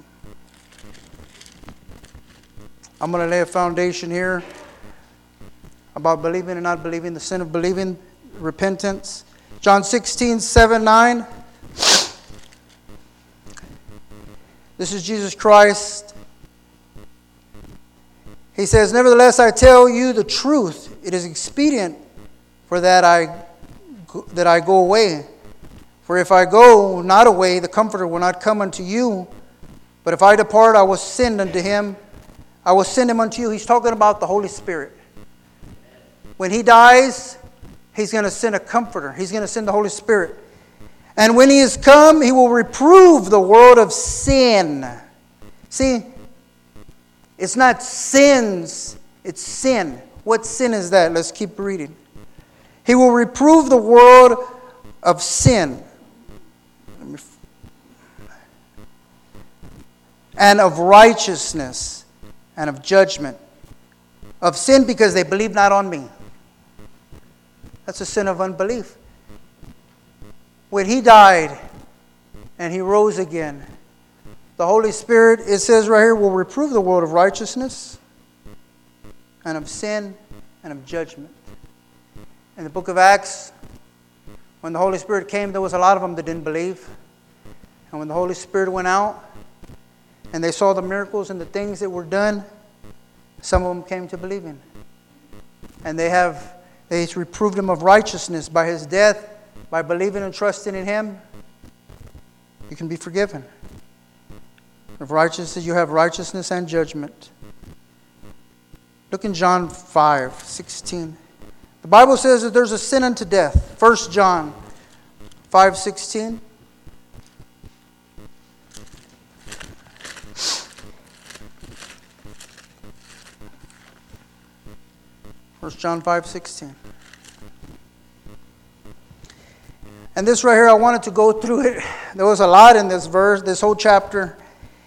S3: I'm going to lay a foundation here about believing and not believing, the sin of believing, repentance. John 16:7-9. This is Jesus Christ. He says, nevertheless, I tell you the truth. It is expedient for that I go away. For if I go not away, the Comforter will not come unto you. But if I depart, I will send unto him. I will send him unto you. He's talking about the Holy Spirit. When he dies, he's going to send a Comforter. He's going to send the Holy Spirit. And when he is come, he will reprove the world of sin. See, it's not sins, it's sin. What sin is that? Let's keep reading. He will reprove the world of sin and of righteousness and of judgment. Of sin because they believe not on me. That's a sin of unbelief. When he died and he rose again, the Holy Spirit, it says right here, will reprove the world of righteousness and of sin and of judgment. In the book of Acts, when the Holy Spirit came, there was a lot of them that didn't believe. And when the Holy Spirit went out and they saw the miracles and the things that were done, some of them came to believing. And they reproved him of righteousness by his death, by believing and trusting in him. You can be forgiven. Of righteousness, you have righteousness and judgment. Look in John 5:16. The Bible says that there's a sin unto death. 1 John 5:16. John 5:16. And this right here, I wanted to go through it. There was a lot in this verse, this whole chapter.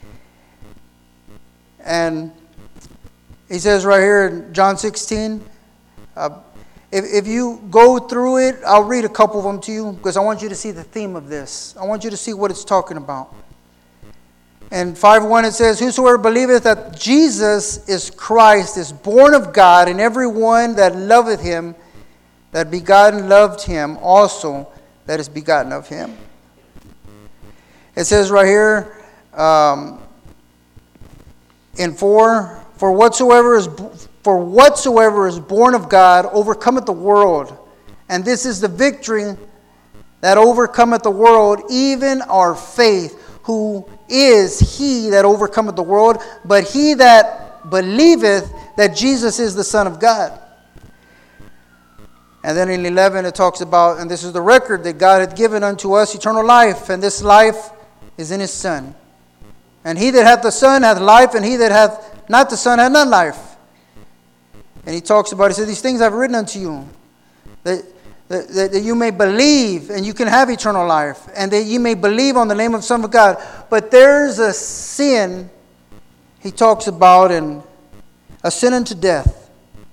S3: And he says right here in John 16, if you go through it, I'll read a couple of them to you because I want you to see the theme of this. I want you to see what it's talking about. In 5:1 it says, whosoever believeth that Jesus is Christ is born of God, and every one that loveth him, that begotten loved him also that is begotten of him. It says right here in 4, for whatsoever is born of God overcometh the world, and this is the victory that overcometh the world, even our faith. Who is he that overcometh the world, but he that believeth that Jesus is the Son of God. And then in 11 it talks about, and this is the record that God hath given unto us, eternal life, and this life is in his Son. And he that hath the Son hath life, and he that hath not the Son hath not life. And he talks about, he says, these things I've written unto you, that you may believe and you can have eternal life, and that you may believe on the name of the Son of God. But there's a sin he talks about, and a sin unto death.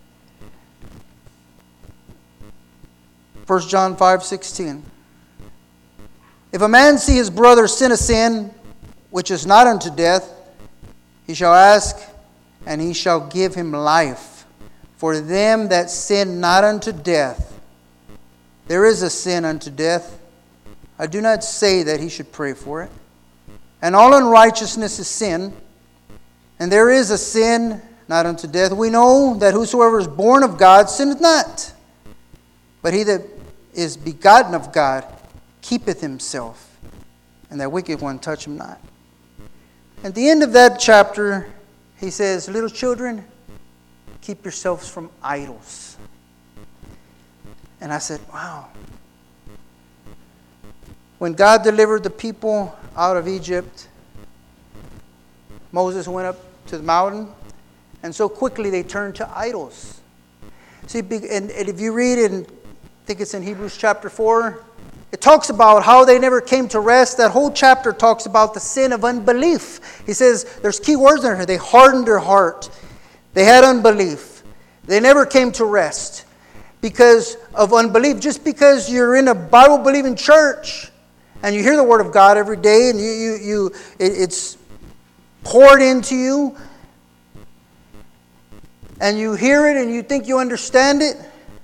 S3: 1 John 5:16. If a man see his brother sin a sin which is not unto death, he shall ask, and he shall give him life. For them that sin not unto death, there is a sin unto death. I do not say that he should pray for it. And all unrighteousness is sin. And there is a sin not unto death. We know that whosoever is born of God sinneth not. But he that is begotten of God keepeth himself, and that wicked one touch him not. At the end of that chapter, he says, little children, keep yourselves from idols. And I said, wow. When God delivered the people out of Egypt, Moses went up to the mountain, and so quickly they turned to idols. See, and if you read it, I think it's in Hebrews chapter 4, it talks about how they never came to rest. That whole chapter talks about the sin of unbelief. He says, there's key words in here. They hardened their heart. They had unbelief. They never came to rest because of unbelief. Just because you're in a Bible-believing church and you hear the Word of God every day and it's poured into you and you hear it and you think you understand it,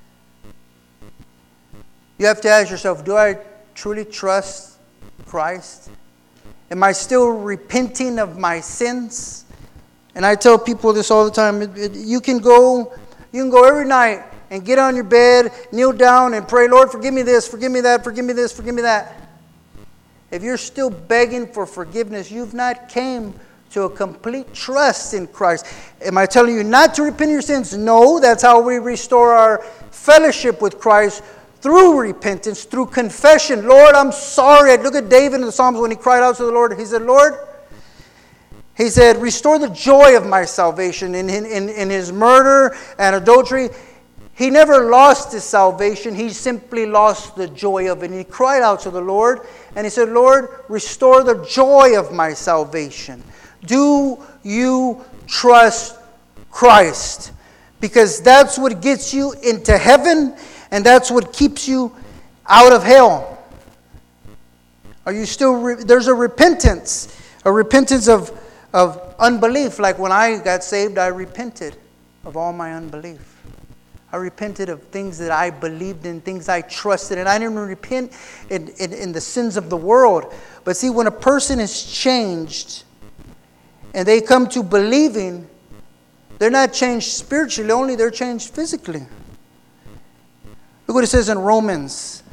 S3: you have to ask yourself, do I truly trust Christ? Am I still repenting of my sins? And I tell people this all the time. You can go every night and get on your bed, kneel down and pray, Lord, forgive me this, forgive me that, forgive me this, forgive me that. If you're still begging for forgiveness, you've not came to a complete trust in Christ. Am I telling you not to repent of your sins? No, that's how we restore our fellowship with Christ, through repentance, through confession. Lord, I'm sorry. Look at David in the Psalms when he cried out to the Lord. He said, Lord, he said, restore the joy of my salvation. In his murder and adultery, he never lost his salvation. He simply lost the joy of it. And he cried out to the Lord, and he said, Lord, restore the joy of my salvation. Do you trust Christ? Because that's what gets you into heaven, and that's what keeps you out of hell. Are you still... There's a repentance of unbelief. Like when I got saved, I repented of all my unbelief. I repented of things that I believed in, things I trusted in. I didn't repent in the sins of the world. But see, when a person is changed and they come to believing, they're not changed spiritually only, they're changed physically. Look what it says in Romans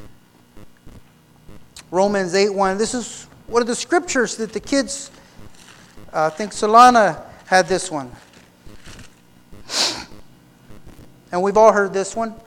S3: 8:1. This is one of the scriptures that the kids, I think Solana had this one. And we've all heard this one.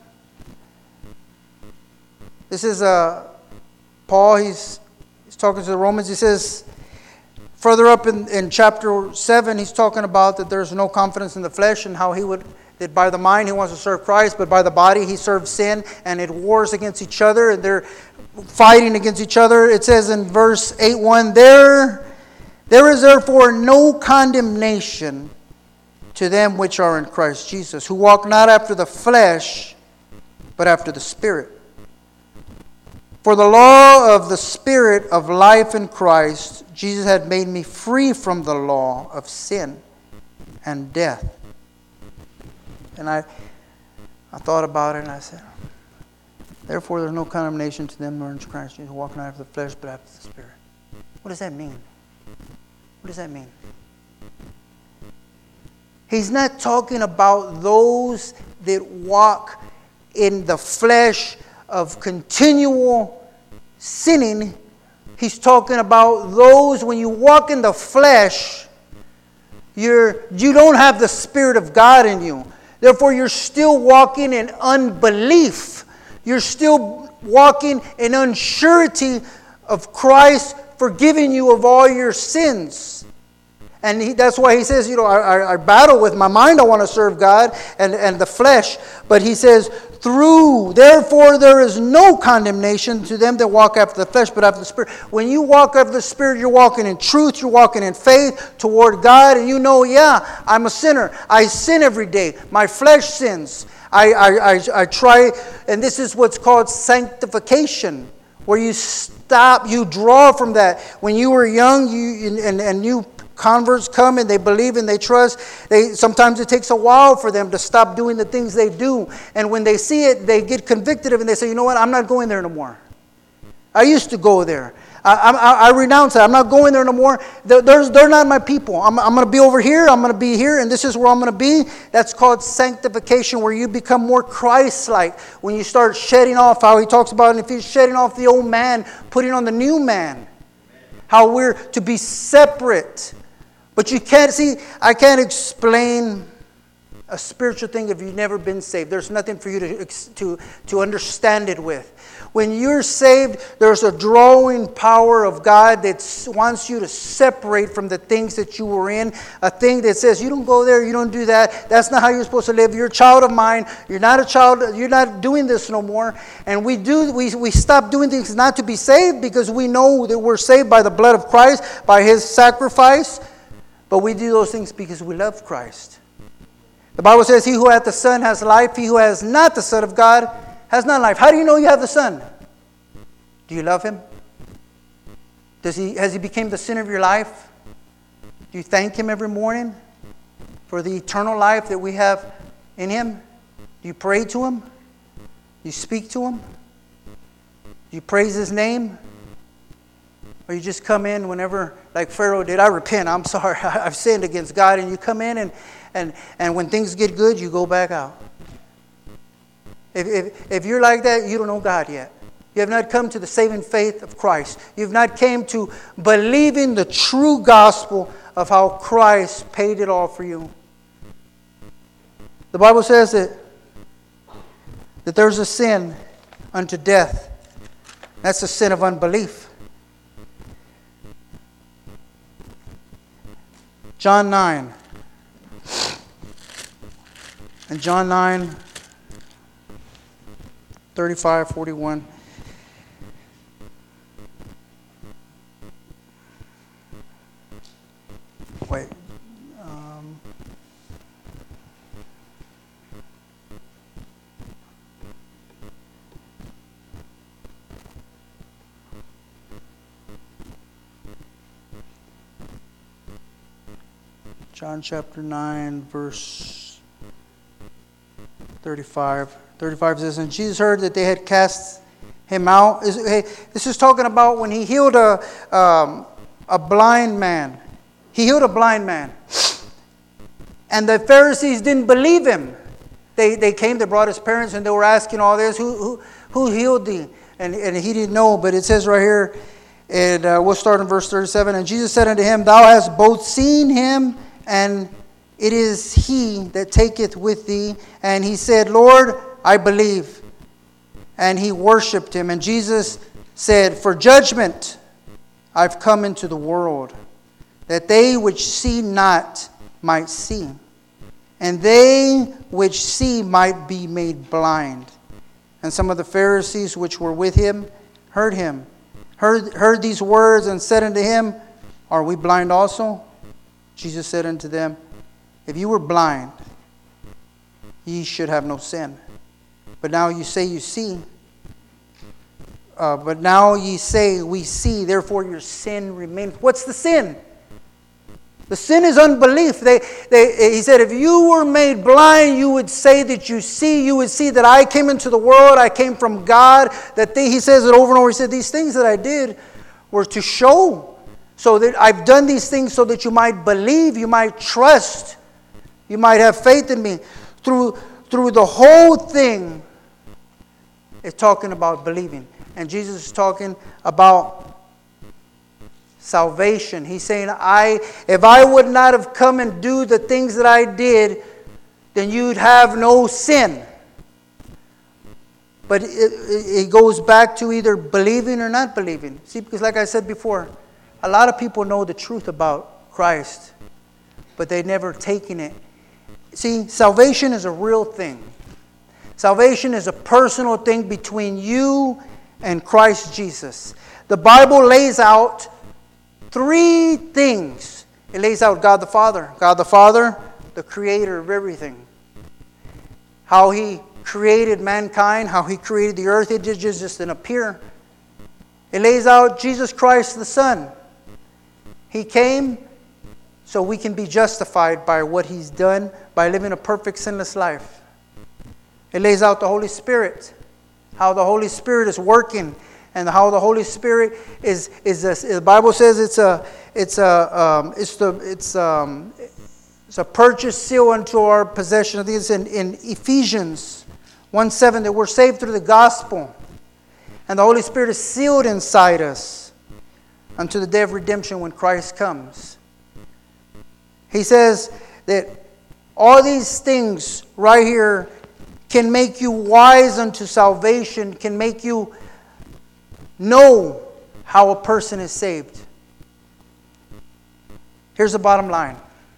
S3: This is Paul, he's talking to the Romans. He says, further up in chapter 7, he's talking about that there's no confidence in the flesh and how that by the mind he wants to serve Christ, but by the body he serves sin, and it wars against each other, and they're fighting against each other. It says in verse 8:1, there is therefore no condemnation to them which are in Christ Jesus, who walk not after the flesh, but after the Spirit. For the law of the Spirit of life in Christ Jesus had made me free from the law of sin and death. And I thought about it and I said, therefore there's no condemnation to them who are in Christ Jesus, who walk not after the flesh, but after the Spirit. What does that mean? What does that mean? He's not talking about those that walk in the flesh of continual sinning. He's talking about those, when you walk in the flesh, you don't have the Spirit of God in you. Therefore, you're still walking in unbelief. You're still walking in unsurety of Christ forgiving you of all your sins. And that's why he says, I battle with my mind. I want to serve God and the flesh. But he says, therefore there is no condemnation to them that walk after the flesh, but after the Spirit. When you walk after the Spirit, you're walking in truth. You're walking in faith toward God. And you know, I'm a sinner. I sin every day. My flesh sins. I try, and this is what's called sanctification, where you stop, you draw from that. When you were young, new converts come and they believe and they trust. Sometimes it takes a while for them to stop doing the things they do. And when they see it, they get convicted of it and they say, you know what, I'm not going there no more. I used to go there. I renounce that. I'm not going there no more. They're not my people. I'm going to be over here. I'm going to be here, and this is where I'm going to be. That's called sanctification, where you become more Christ-like. When you start shedding off, how he talks about, if he's shedding off the old man, putting on the new man. How we're to be separate. But you can't see, I can't explain a spiritual thing if you've never been saved. There's nothing for you to understand it with. When you're saved, there's a drawing power of God that wants you to separate from the things that you were in. A thing that says, you don't go there, you don't do that. That's not how you're supposed to live. You're a child of mine. You're not a child. You're not doing this no more. And we stop doing things not to be saved, because we know that we're saved by the blood of Christ, by His sacrifice. But we do those things because we love Christ. The Bible says, he who hath the Son has life. He who has not the Son of God has not life. How do you know you have the Son? Do you love Him? Has He become the sin of your life? Do you thank Him every morning for the eternal life that we have in Him? Do you pray to Him? Do you speak to Him? Do you praise His name? Or you just come in whenever, like Pharaoh did, I repent, I'm sorry, I've sinned against God, and you come in and when things get good, you go back out. If you're like that, you don't know God yet. You have not come to the saving faith of Christ. You've not came to believing the true gospel of how Christ paid it all for you. The Bible says that there's a sin unto death. That's the sin of unbelief. John 9. And John 9, 35, 41. Wait. John chapter 9, verse 35. 35 says, and Jesus heard that they had cast him out. This is talking about when he healed a blind man. He healed a blind man. And the Pharisees didn't believe him. They came, they brought his parents, and they were asking all this, who healed thee? And he didn't know, but it says right here, and we'll start in verse 37. And Jesus said unto him, thou hast both seen him, and it is he that taketh with thee. And he said, Lord, I believe. And he worshipped him. And Jesus said, for judgment I've come into the world, that they which see not might see, and they which see might be made blind. And some of the Pharisees which were with him heard these words, and said unto him, are we blind also? Jesus said unto them, if you were blind, ye should have no sin. But now you say you see. But now ye say we see, therefore your sin remains. What's the sin? The sin is unbelief. He said, if you were made blind, you would say that you see. You would see that I came into the world. I came from God. He says it over and over. He said, these things that I did were to show. So that I've done these things so that you might believe, you might trust, you might have faith in me. Through the whole thing, it's talking about believing. And Jesus is talking about salvation. He's saying, if I would not have come and do the things that I did, then you'd have no sin. But it goes back to either believing or not believing. See, because like I said before, a lot of people know the truth about Christ, but they've never taken it. See, salvation is a real thing. Salvation is a personal thing between you and Christ Jesus. The Bible lays out 3 things. It lays out God the Father. God the Father, the creator of everything. How He created mankind, how He created the earth. It just didn't appear. It lays out Jesus Christ the Son. He came so we can be justified by what He's done, by living a perfect sinless life. It lays out the Holy Spirit, how the Holy Spirit is working and how the Holy Spirit the Bible says it's a purchase seal unto our possession. I think it's in Ephesians 1:7 that we're saved through the gospel. And the Holy Spirit is sealed inside us unto the day of redemption when Christ comes. He says that all these things right here can make you wise unto salvation, can make you know how a person is saved. Here's the bottom line.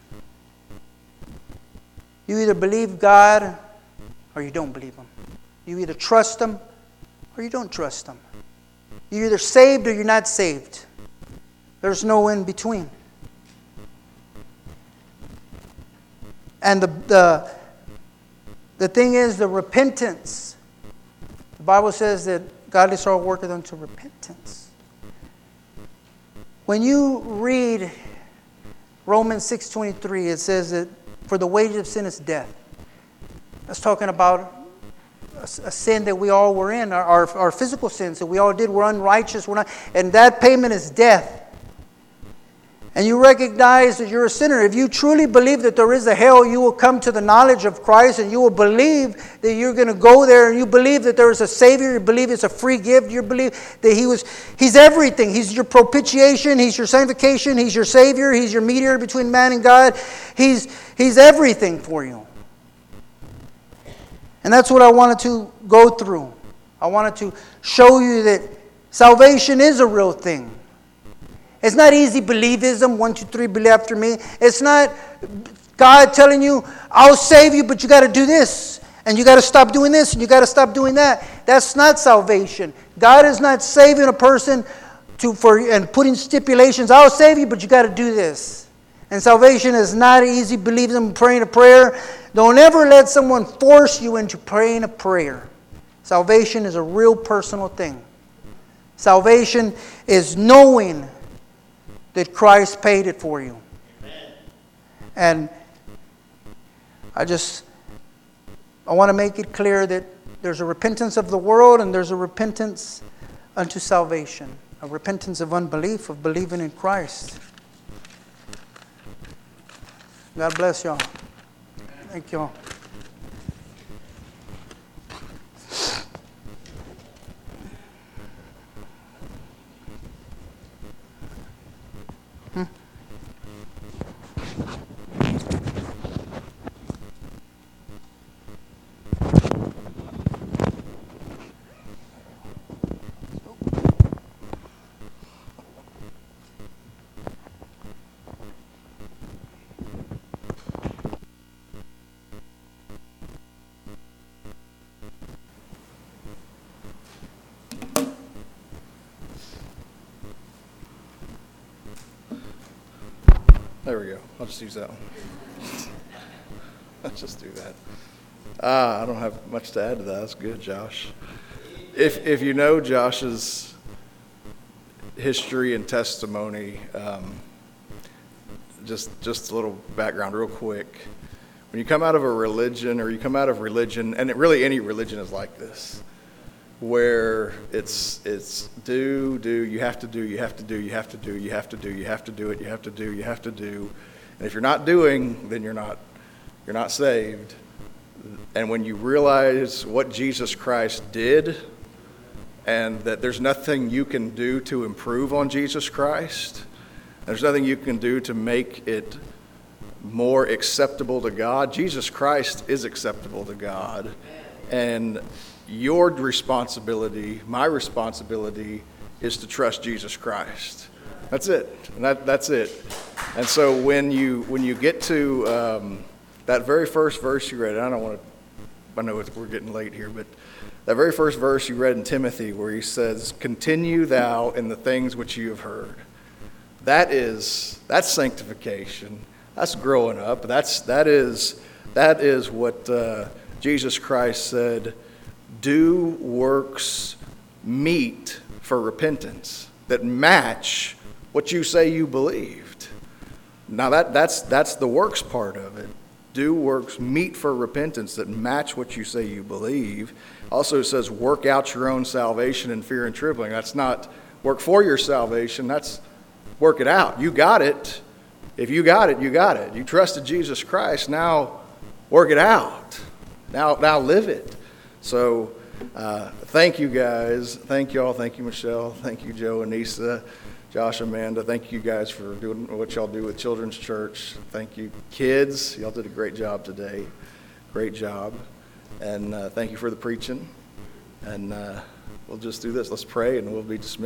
S3: You either believe God or you don't believe Him. You either trust Him or you don't trust Him. You're either saved or you're not saved. There's no in between. And the thing is, the repentance. The Bible says that godly sorrow worketh unto repentance. When you read Romans 6:23, it says that for the wages of sin is death. That's talking about a sin that we all were in, our physical sins that we all did. We're unrighteous. And that payment is death. And you recognize that you're a sinner. If you truly believe that there is a hell, you will come to the knowledge of Christ, and you will believe that you're going to go there, and you believe that there is a Savior. You believe it's a free gift. You believe that He's everything. He's your propitiation. He's your sanctification. He's your Savior. He's your mediator between man and God. He's everything for you. And that's what I wanted to go through. I wanted to show you that salvation is a real thing. It's not easy believism, 1, 2, 3, believe after me. It's not God telling you, I'll save you, but you got to do this. And you got to stop doing this, and you got to stop doing that. That's not salvation. God is not saving a person and putting stipulations. I'll save you, but you got to do this. And salvation is not easy believism, praying a prayer. Don't ever let someone force you into praying a prayer. Salvation is a real personal thing. Salvation is knowing that Christ paid it for you. Amen. And I want to make it clear that there's a repentance of the world and there's a repentance unto salvation. A repentance of unbelief, of believing in Christ. God bless y'all. Thank y'all.
S9: There we go. I'll just use that one. Let's just do that. I don't have much to add to that. That's good, Josh. If you know Josh's history and testimony, just a little background real quick. When you come out of a religion, or you come out of religion, and really any religion is like this, where it's do, you have to do, you have to do, you have to do, you have to do, you have to do it, you have to do, you have to do. And if you're not doing, then you're not saved. And when you realize what Jesus Christ did, and that there's nothing you can do to improve on Jesus Christ, there's nothing you can do to make it more acceptable to God. Jesus Christ is acceptable to God. And your responsibility, my responsibility, is to trust Jesus Christ. That's it. And that's it. And so when you get to that very first verse you read, I know we're getting late here, but that very first verse you read in Timothy, where he says, "Continue thou in the things which you have heard." That's sanctification. That's growing up. That is what Jesus Christ said. Do works meet for repentance that match what you say you believed. Now that's the works part of it. do works meet for repentance that match what you say you believe. Also it says work out your own salvation in fear and trembling. That's not work for your salvation. That's work it out. You got it. If you got it, you got it. You trusted Jesus Christ. Now work it out. Now live it. So thank you guys. Thank you all. Thank you, Michelle. Thank you, Joe, Anissa, Josh, Amanda. Thank you guys for doing what y'all do with Children's Church. Thank you, kids. Y'all did a great job today. Great job. And thank you for the preaching. And we'll just do this. Let's pray and we'll be dismissed.